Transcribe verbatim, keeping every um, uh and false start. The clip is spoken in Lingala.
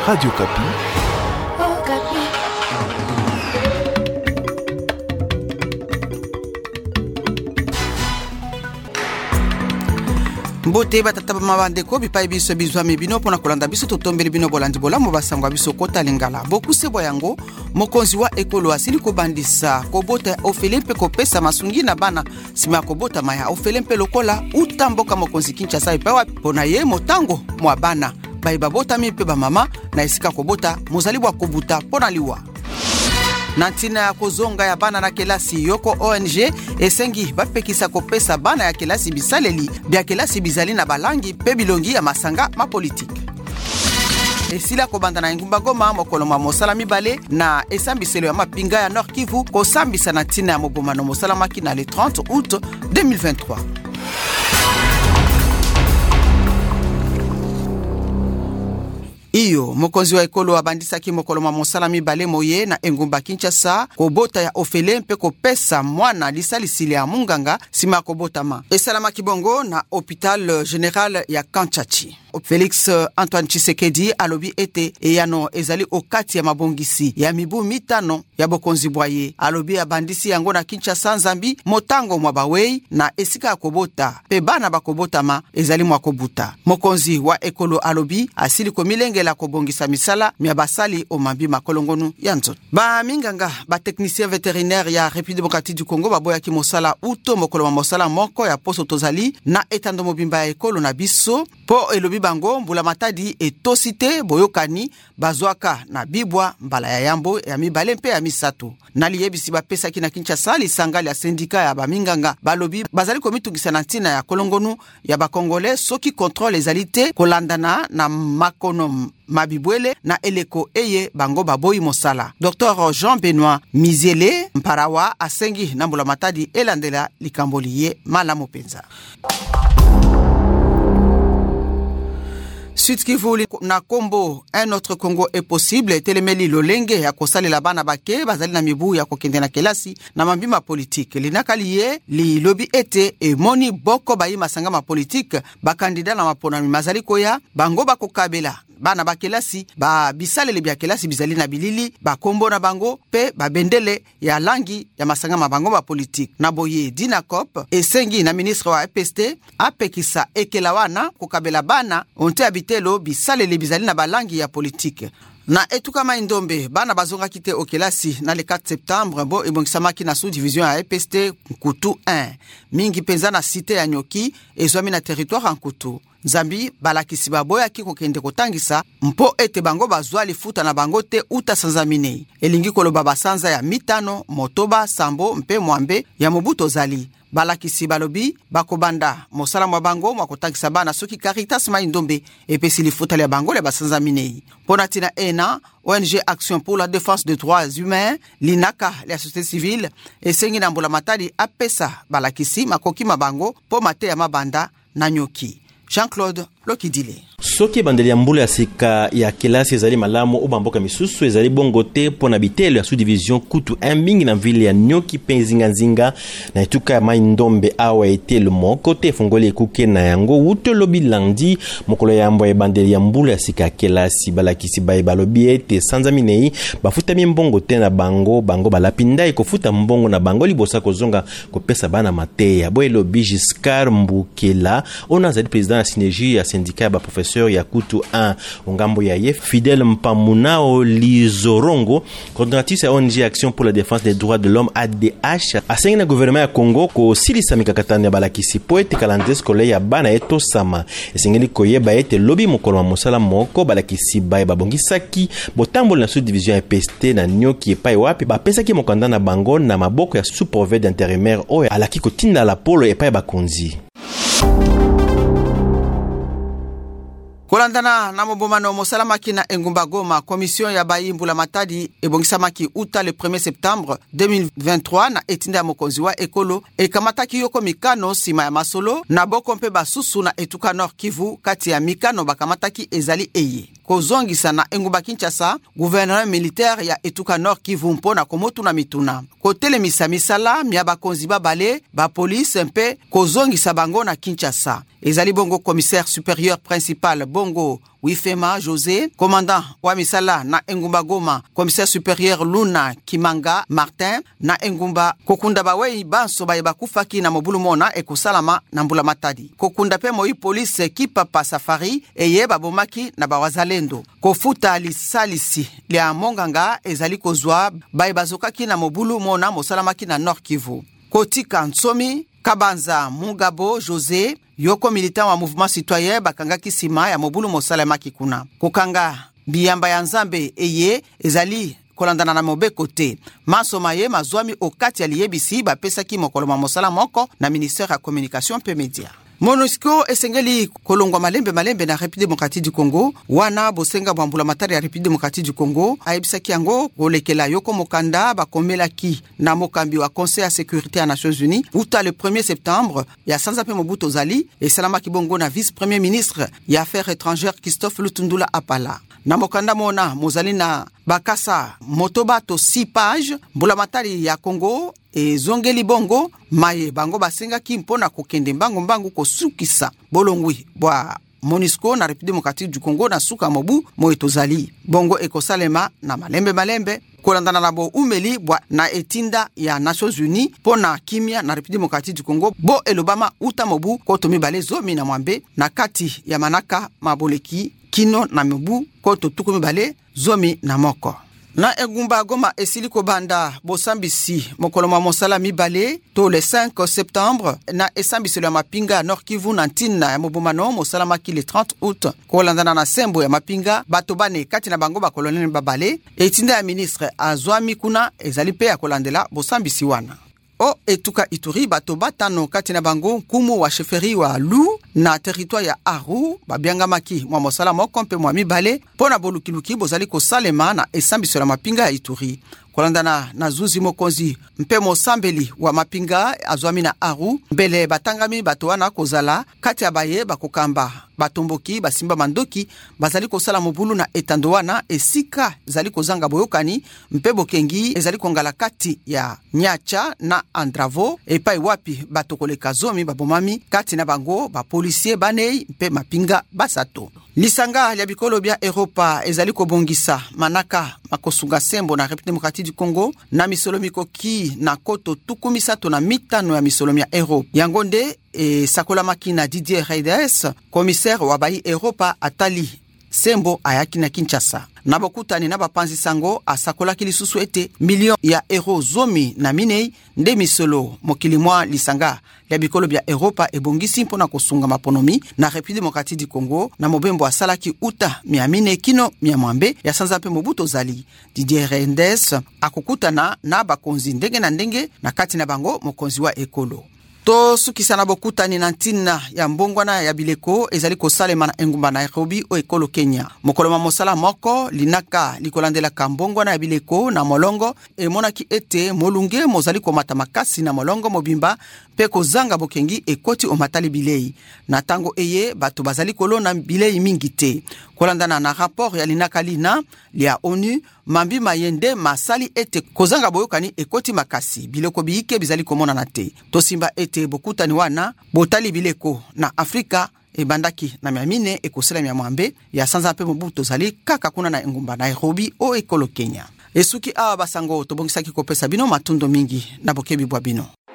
Radio Kapi. Oh, Kapi. Mbote batata mabandeko bipai biso bizwa mebino pona kolanda biso totombeli bino bolandi bolambo basangwa biso kota lingala bokuse boyango mokonzi wa ekolo asili kobandisa kobota ofelempe kopesa masungi na bana sima kobota maya ofelempe lokola utamboka mokonzi Kinshasa ipawa pona ye motango mwa bana bai babota mipe ba mama na esika kobota mozali bwa kobuta pona liwa Nantina ya kozonga ya bana na kelasi yoko O N G esengi bapekisa kopesa bana ya kelasi bisaleli bya kelasi bizali na balangi pe bilongi ya masanga ma politique. Esila kobanda na Ngumba Goma mokolo ma mosala mibale na esambiselo ya mapinga ya Nord Kivu kosambisa na ntina ya mobomano mosala makina le trente août deux mille vingt-trois. Iyo mokonzi wa ekolo abandisaki mokolo ma mosala mibale moye na Engumba Kinshasa kobota ya ofelempe kopesa mwana lisalisili ya munganga sima kobotama esalama kibongo na hôpital général ya Kanchachi. Félix Antoine Tshisekedi alobi ete eyano ezali okati ya mabongisi ya mibu mitano ya bokonzi bwaye alobi abandisi yango na Kinshasa Nzambi motango mwa bawei na esika kobota pe bana bakobotama ezali mwa kobuta. Mokonzi wa ekolo alobi asili komilenge la kobongisa misala mia basali o mambi makolongonu ya nzoto. Ba minganga ba technicien vétérinaire ya République démocratique du Congo baboya ki mosala uto mokolo wa mosala moko ya poso tozali na etando mobimba ya ekolo na biso po elobi bango mbula matadi etosite boyokani bazwaka na bibwa mbala ya yambo ya mibale mpe ya misato. Nali yebisi bapesa kina Kinshasa lisangali ya sindika ya baminganga balobi bazali komitungisa na ntina ya kolongonu ya bakongole soki contrôle ezalite kolandana na makono mabibwele na eleko eye bango baboyi mosala. Docteur Jean-Benoît Miziele Mparawa asengi na mbula matadi elandela likamboliye malamu penza. Suite Kivu na Kombo, un autre Congo est possible. Telemeli lolenge ya kosali la bana bake bazali na mibu ya kokende na kelasi na mambima politique. Linakaliye li lobby ete e moni boko bayi masanga ma politique ba kandida na mapona mazali koya bango bakokabela bana bakelasi ba bisalele bya kelasi bizali na bilili ba kombo na bango pe ba bendele ya langi ya masanga mabango ba politique na boye Dinacop esengi na ministre wa E P S T apekisa ekelawana kokabela bana onte abitelo bisalele bizali na balangi ya politique. Na etuka maindombe bana bazonga kite okelasi na le quatre septembre bo ebongisamaki na sous division ya E P S T Nkutu un mingi penza na cité ya Nyoki ezwami na territoire Nkutu. Nzambi balakisi baboya ki kokende kotangisa mpo ete bango bazwa lifuta na bango te uta sanzamine elingi koloba basanza ya mitano motoba sambo mpe mwambe ya mobuto zali balakisi balobi bakobanda mosala mwa bango mwa kotangisa bana soki Caritas Maindombe epesi lifuta ya bango le basanzamine pona tina ena O N G Action pour la défense des droits humains linaka la société civile esengi na mbula matadi apesa balakisi makoki mabango po mate ya mabanda na Nyoki. Jean-Claude Lokidile. Soki bandeli ya mbula ya sika ya kelasi ezali malamu ubamboka misusu ezali bongo te pona bitelo ya sous-division Kutu un mingi na vile ya Nyoki penzinga nzinga na etuka ya Maindombe awa etelo moko te fongoli ekuke na yango uto lobi landi mokolo ya mbo ya bandeli ya mbula ya sika ya kelasi balakisi bae balobi ete sanza minei bafuta mbongo te na bango bango balapinda ekofuta mbongo na bango libosa kozonga kopesa bana mateya boye lobi Giscard Mbukela ona zali président ya synergie ya syndicat ba professeur ya Kutu un ongambo ya ye Fidèle Mpamunao Lizorongo coordinatrice ya O N G Action pour la défense des droits de l'homme A D H asengi na gouvernement ya Congo ko silisa mikakatani ya balakisi po ete calendrier scolaire ya bana eto sama esengeli koyeba ete lobi mokolo wa mosala moko balakisi bae babongisaki botambola na sous division ya E P S T na Nyoki epai wapi bapesaki mokanda na bango na maboko ya sous-préfet d'intérimaire oyo alaki kotinda la polo epai bakonzi. Kolandana na mobomano mosalamaki na Engumba Goma, commission ya bayimbula matadi ebongisamaki uta le premier septembre deux mille vingt-trois na etinda mokonzi wa ekolo ekamataki yoko mikano sima ya masolo na boko mpe basusu na etuka Nord Kivu kati ya mikano bakamataki ezali eye. kozongisa na engumba Kinshasa gouvernement militaire ya etuka Nord Kivu mpona komotu na mituna kotelemisa misala mya bakonzi babale ba police mpe kozongisa bango na Kinshasa. Ezali bongo commissaire supérieur principal bongo Wifema José, commandant wa misala na engumba Goma commissaire supérieur Luna Kimanga Martin, na engumba kokunda bawei banso baye bakufaki na mobulu mona ekosalama na mbula Matadi. Kokunda pe moi police kipapa safari eye babomaki na bawazalendo. Kofuta lisalisi lia monganga ezali kozwa baye bazokaki na mobulu mona mosalamaki na Nord Kivu. Kotika Nsomi Kabanza Mungabo José, yoko militant wa mouvement citoyen bakanga kisima ya mobulu mosalamaki kuna. Kokanga biyamba ya Nzambe eye ezali kolandana na mobe kote. Masoma ye mazwami okati ya liyebisi bapesaki mokolo ma mosala moko na ministère ya communication pe media. MONUSCO esengeli kolongwa malembe malembe na République démocratique du Congo wana bosenga bwambula matari ya République démocratique du Congo aibisaki yango kolekela yoko mokanda bakomelaki na mokambi wa Conseil ya sécurité ya Nations Unies uta le premier septembre ya Sanza pe Mobutu Zali et salama kibongo na vice premier ministre ya affaires étrangères Christophe Lutundula Apala. Na mokanda mona mozali na bakasa motoba to six page mbula matari ya Congo e zongeli bongo maye bango basenga ki mpona kokende mbango mbango kosukisa bolongwi bwa MONUSCO na République démocratique du Congo na suka mobu moetozali bongo ekosalema na malembe malembe kolandana na bo umeli bwa na etinda ya Nations Unies pona kimia na République démocratique du Congo bo elobama uta mobu koto mibale zomi na mwambe na kati ya manaka maboleki kino na mobu koto tuku mibale zomi na moko. Na engumba Goma esili kobanda bosambisi mokolo ma mosala mibale to le cinq septembre na esambisi la mapinga Nord Kivu na ntina ya mobomano mosala maki le trente août kolandana na sembo ya mapinga batobane kati na bango ba colonel babale etinda ya ministre azwami kuna ezali pe ya kolandela bosambisi wana. O etuka Ituri bato batano kati na bango kumu wa chefferie wa Lu na territoire ya Aru babiangamaki mwa mosala moko mpe mwa mibale pona bolukiluki bozali kosalema na esambiso la mapinga ya Ituri. Kolandana na zuzi mokonzi mpe mosambeli wa mapinga azwami na Aru mbele batangami bato wana kozala kati ya baye bakokamba batomboki basimba mandoki bazali kosala mobulu na etando wana esika zali kozanga boyokani mpe bokengi ezali kongala kati ya Nyacha na Andravo epai wapi batokoleka zomi babomami kati na bango ba policier banei mpe mapinga basato. Lisanga ya bikolo bya Europa ezali kobongisa manaka makosunga sembo na République démocratique du Congo na misolomi koki na koto tukumisato na mitano ya misolomi ya Europe. Yangonde e sakola makina Didier Reyes, commissaire wa bai Europa atali sembo ayaki na Kinshasa. Nabokutani na bapanzi sango asakola kilisusu ete million ya euro zomi na minei nde misolo mokili mwa lisanga ya bikolo bya Europa ebongisi mpona kosunga maponomi na République démocratique du Congo na mobembo asalaki uta miamine kino miamwambe ya Sanza pe Mobutu Zali. Didier Reyes akokutana na bakonzi ndenge na ndenge na kati na bango mokonzi wa ekolo. To sukisana bokutani na ntina ya mbongwana ya bileko ezali kosalema na engumba na Nairobi o ekolo Kenya. Mokolo ma mosala moko linaka likolandela ka mbongwana ya bileko na molongo emonaki ete molunge mozali komata makasi na molongo mobimba pe kozanga bokengi ekoti omatali bilei. Na tango eye bato bazali kolona bilei mingi te. Kolandana na rapport ya linaka lina lia ONU mambi mayende masali ete kozanga boyokani ekoti makasi bileko biike bizali komona na te. Tosimba ete bokutani wana botali bileko na Afrika ebandaki na miamine ekosela miamwambe ya Sanza pe Mobutu Zali kaka kuna na engumba na Nairobi o ekolo Kenya. Esuki awa basango tobongisaki kopesa bino matundo mingi na bokebi bwa bino.